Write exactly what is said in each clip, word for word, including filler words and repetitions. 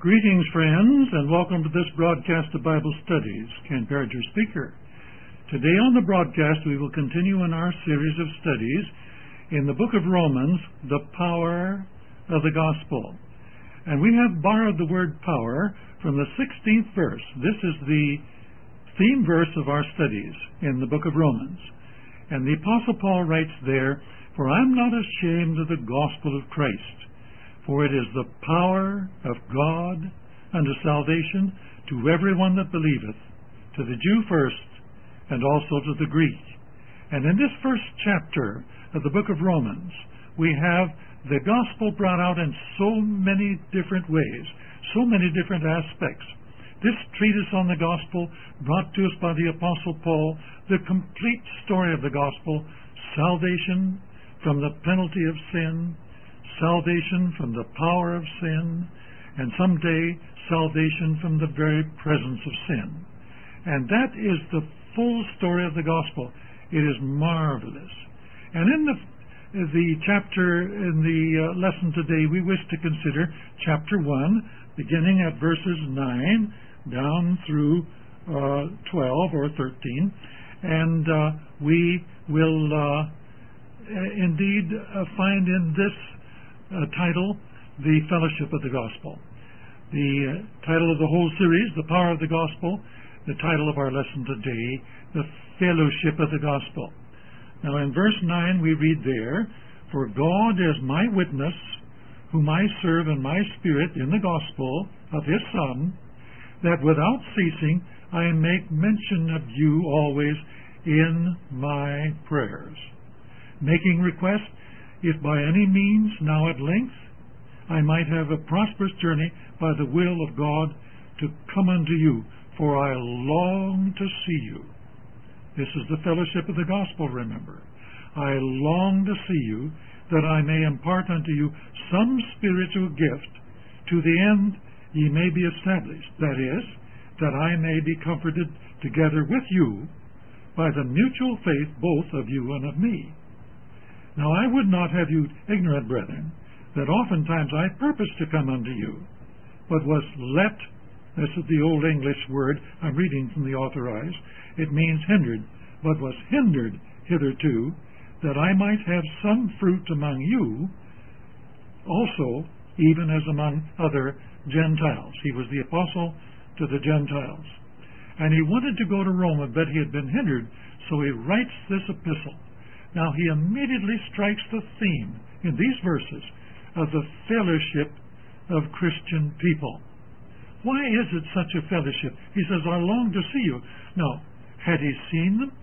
Greetings, friends, and welcome to this broadcast of Bible Studies. Ken Parrott, your speaker. Today on the broadcast, we will continue in our series of studies in the book of Romans, the power of the gospel. And we have borrowed the word power from the sixteenth verse. This is the theme verse of our studies in the book of Romans. And the Apostle Paul writes there, "For I am not ashamed of the gospel of Christ, for it is the power of God unto salvation to everyone that believeth, to the Jew first, and also to the Greek." And in this first chapter of the book of Romans, we have the gospel brought out in so many different ways, so many different aspects. This treatise on the gospel brought to us by the Apostle Paul the complete story of the gospel: salvation from the penalty of sin, salvation from the power of sin, and someday salvation from the very presence of sin. And that is the full story of the gospel. It is marvelous. And in the the chapter, in the uh, lesson today, we wish to consider chapter one, beginning at verses nine down through uh, twelve or thirteen. And uh, we will uh, indeed uh, find in this Uh, title, the fellowship of the gospel. The uh, title of the whole series, the power of the gospel. The title of our lesson today, the fellowship of the gospel. Now in verse nine we read there, "For God is my witness, whom I serve in my spirit in the gospel of his Son, that without ceasing I make mention of you always in my prayers, making request, if by any means now at length I might have a prosperous journey by the will of God to come unto you, for I long to see you." This is the fellowship of the gospel, remember. "I long to see you, that I may impart unto you some spiritual gift, to the end ye may be established, that is, that I may be comforted together with you by the mutual faith both of you and of me. Now I would not have you ignorant, brethren, that oftentimes I purposed to come unto you, but was let," this is the old English word, I'm reading from the Authorized, it means hindered, "but was hindered hitherto, that I might have some fruit among you also, even as among other Gentiles." He was the apostle to the Gentiles. And he wanted to go to Rome, but he had been hindered, so he writes this epistle. Now he immediately strikes the theme in these verses of the fellowship of Christian people. Why is it such a fellowship? He says, "I long to see you." Now, had he seen them?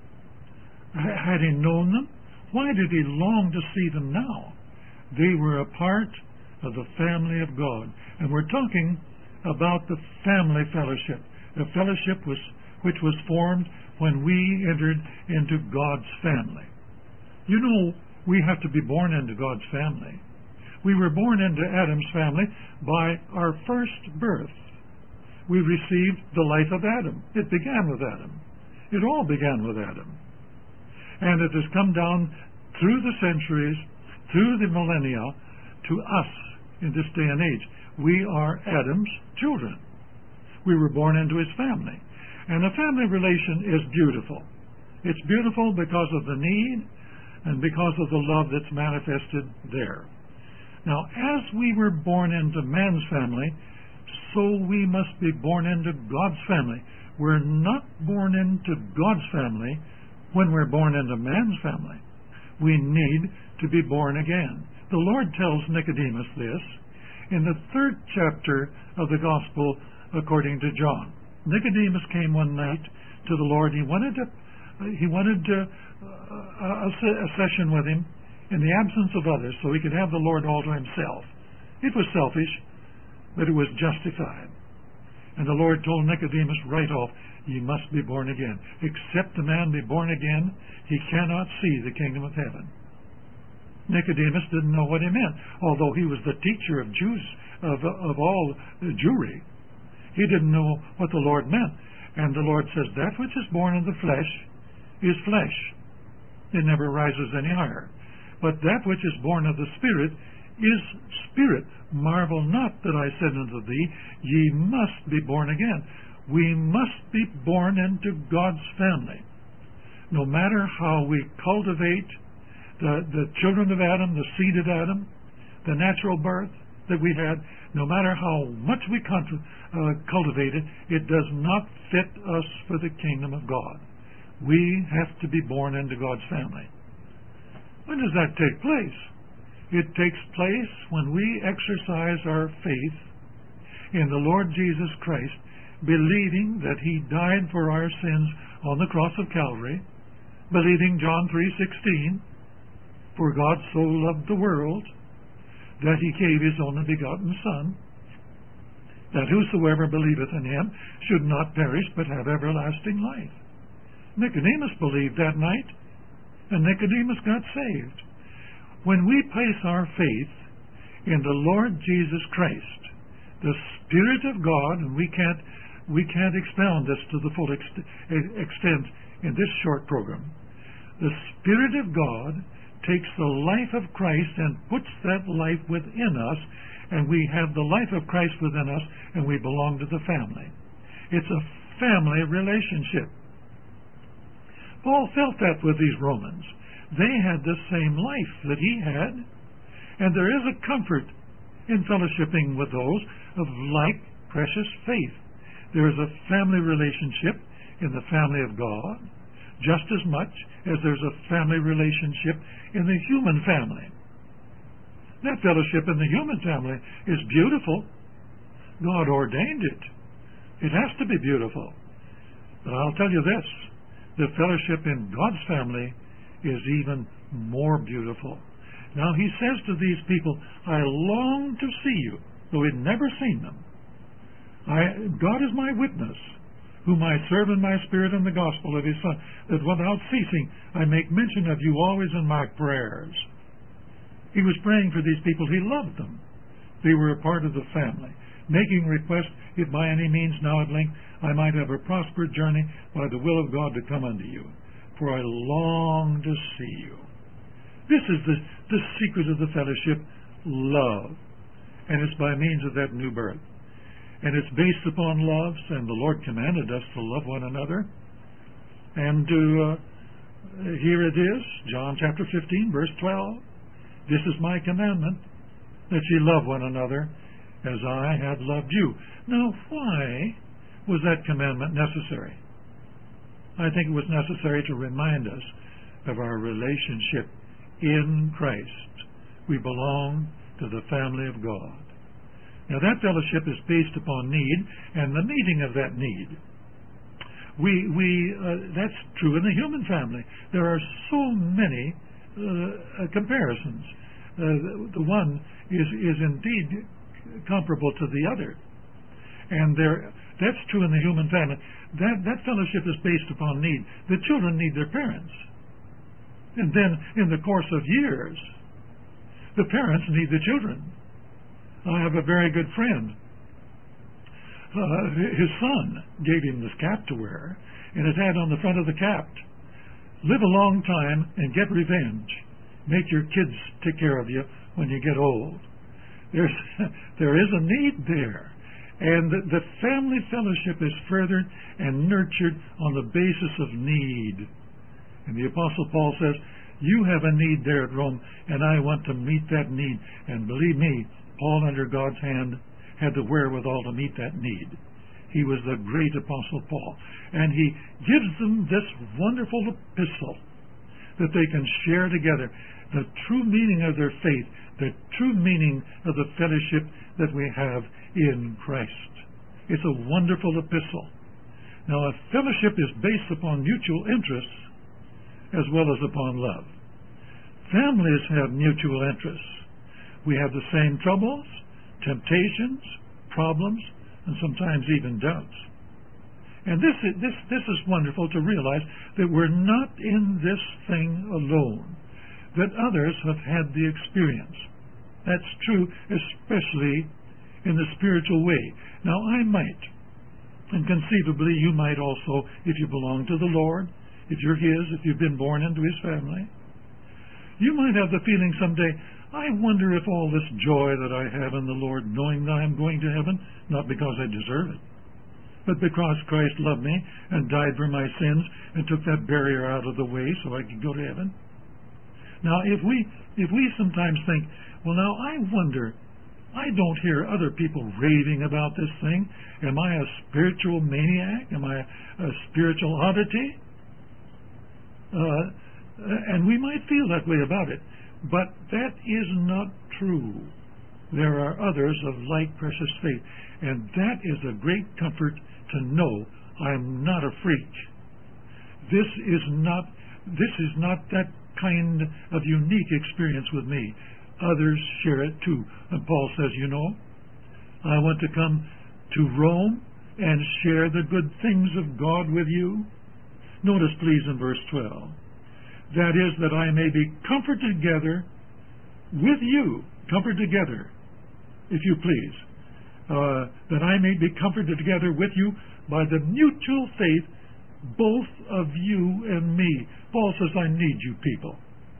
Had he known them? Why did he long to see them now? They were a part of the family of God. And we're talking about the family fellowship, a fellowship was, which was formed when we entered into God's family. You know, we have to be born into God's family. We were born into Adam's family by our first birth. We received the life of Adam. It began with Adam. It all began with Adam. And it has come down through the centuries, through the millennia, to us in this day and age. We are Adam's children. We were born into his family. And a family relation is beautiful. It's beautiful because of the need and because of the love that's manifested there. Now, as we were born into man's family, so we must be born into God's family. We're not born into God's family when we're born into man's family. We need to be born again. The Lord tells Nicodemus this in the third chapter of the Gospel according to John. Nicodemus came one night to the Lord. He wanted to, he wanted to, uh, a, a session with him in the absence of others, so he could have the Lord all to himself. It was selfish, but it was justified. And the Lord told Nicodemus right off, "Ye must be born again. Except a man be born again, he cannot see the kingdom of heaven." Nicodemus didn't know what he meant, although he was the teacher of Jews, of, of all Jewry. He didn't know what the Lord meant. And the Lord says, "That which is born of the flesh is flesh. It never rises any higher. But that which is born of the Spirit is spirit. Marvel not that I said unto thee, ye must be born again. We must be born into God's family. No matter how we cultivate the, the children of Adam, the seed of Adam, the natural birth that we had, no matter how much we cult- uh, cultivate it, it does not fit us for the kingdom of God. We have to be born into God's family. When does that take place? It takes place when we exercise our faith in the Lord Jesus Christ, believing that He died for our sins on the cross of Calvary, believing John three sixteen, for God so loved the world that He gave His only begotten Son, that whosoever believeth in Him should not perish but have everlasting life. Nicodemus believed that night, and Nicodemus got saved. When we place our faith in the Lord Jesus Christ, the Spirit of God, and we can't we can't expound this to the full ext- extent in this short program, the Spirit of God takes the life of Christ and puts that life within us, and we have the life of Christ within us, and we belong to the family. It's a family relationship. Paul felt that with these Romans. They had the same life that he had, and there is a comfort in fellowshipping with those of like precious faith. There is a family relationship in the family of God, just as much as there's a family relationship in the human family. That fellowship in the human family is beautiful. God ordained it. It has to be beautiful. But I'll tell you this, the fellowship in God's family is even more beautiful. Now he says to these people, I long to see you, though he'd never seen them. I, God is my witness, whom I serve in my spirit in the gospel of His Son, that without ceasing I make mention of you always in my prayers. He was praying for these people. He loved them. They were a part of the family, making request, if by any means now at length I might have a prosperous journey by the will of God to come unto you. For I long to see you. This is the, the secret of the fellowship, love. And it's by means of that new birth. And it's based upon love, and the Lord commanded us to love one another. And to, uh, here it is, John chapter fifteen, verse twelve. This is my commandment, that ye love one another as I have loved you. Now, why was that commandment necessary? I think it was necessary to remind us of our relationship in Christ. We belong to the family of God. Now that fellowship is based upon need and the meeting of that need. We, we, uh, that's true in the human family. There are so many uh, comparisons. Uh, the one is, is indeed comparable to the other. And there, that's true in the human family. That, that fellowship is based upon need. The children need their parents. And then, in the course of years, the parents need the children. I have a very good friend. Uh, his son gave him this cap to wear, and it had on the front of the cap, live a long time and get revenge. Make your kids take care of you when you get old. There's, there is a need there. And the, the family fellowship is furthered and nurtured on the basis of need. And the Apostle Paul says, you have a need there at Rome, and I want to meet that need. And believe me, Paul, under God's hand, had the wherewithal to meet that need. He was the great Apostle Paul. And he gives them this wonderful epistle that they can share together. The true meaning of their faith, the true meaning of the fellowship that we have in Christ. It's a wonderful epistle. Now, a fellowship is based upon mutual interests as well as upon love. Families have mutual interests. We have the same troubles, temptations, problems, and sometimes even doubts. And this is, this, this is wonderful to realize that we're not in this thing alone, that others have had the experience. That's true, especially in the spiritual way. Now, I might, and conceivably you might also, if you belong to the Lord, if you're His, if you've been born into His family, you might have the feeling someday, I wonder if all this joy that I have in the Lord, knowing that I am going to heaven, not because I deserve it, but because Christ loved me and died for my sins and took that barrier out of the way so I could go to heaven. Now, if we if we sometimes think, well, now I wonder, I don't hear other people raving about this thing. Am I a spiritual maniac? Am I a spiritual oddity? Uh, and we might feel that way about it. But that is not true. There are others of like precious faith. And that is a great comfort to know I'm not a freak. This is not, this is not that kind of unique experience with me. Others share it too. And Paul says, you know, I want to come to Rome and share the good things of God with you. Notice, please, in verse twelve. That is, that I may be comforted together with you. Comforted together, if you please. Uh, that I may be comforted together with you by the mutual faith, both of you and me. Paul says, I need you people.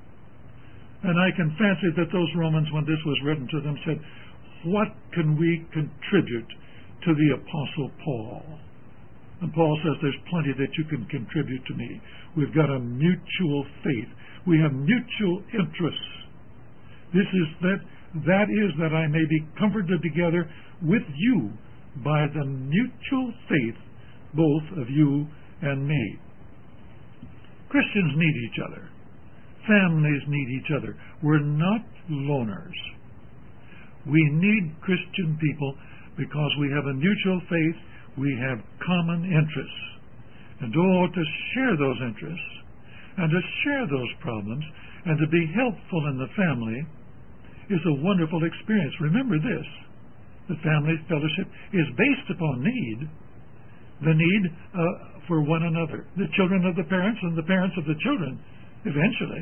And I can fancy that those Romans, when this was written to them, said, what can we contribute to the Apostle Paul? And Paul says, there's plenty that you can contribute to me. We've got a mutual faith. We have mutual interests. This is that, that is that I may be comforted together with you by the mutual faith, both of you and me. Christians need each other. Families need each other. We're not loners. We need Christian people because we have a mutual faith, we have common interests. And oh, to share those interests, and to share those problems, and to be helpful in the family is a wonderful experience. Remember this, the family fellowship is based upon need, the need uh, for one another, the children of the parents and the parents of the children, eventually.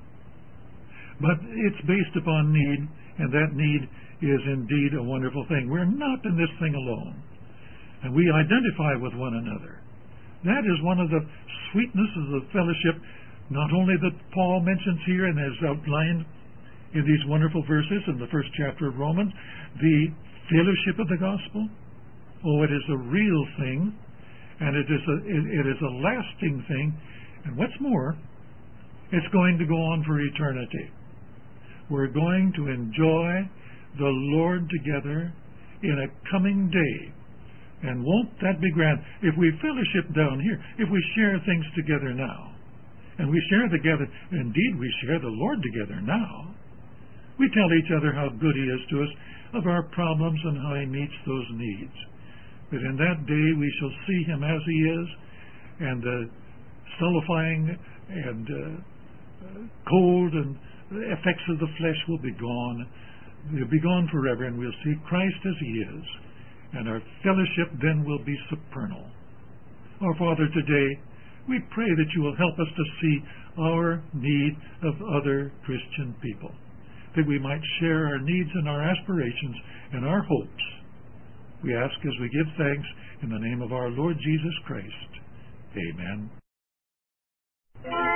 But it's based upon need, and that need is indeed a wonderful thing. We're not in this thing alone, and we identify with one another. That is one of the sweetnesses of the fellowship, not only that Paul mentions here and has outlined in these wonderful verses in the first chapter of Romans, the fellowship of the gospel. Oh, it is a real thing, and it is a, it, it is a lasting thing, and what's more, it's going to go on for eternity. We're going to enjoy the Lord together in a coming day. And won't that be grand? If we fellowship down here, if we share things together now, and we share together, indeed we share the Lord together now, we tell each other how good He is to us, of our problems and how He meets those needs. But in that day we shall see Him as He is, and the stultifying and uh, cold and the effects of the flesh will be gone. They'll be gone forever, and we'll see Christ as He is. And our fellowship then will be supernal. Our Father, today, we pray that You will help us to see our need of other Christian people, that we might share our needs and our aspirations and our hopes. We ask as we give thanks in the name of our Lord Jesus Christ. Amen.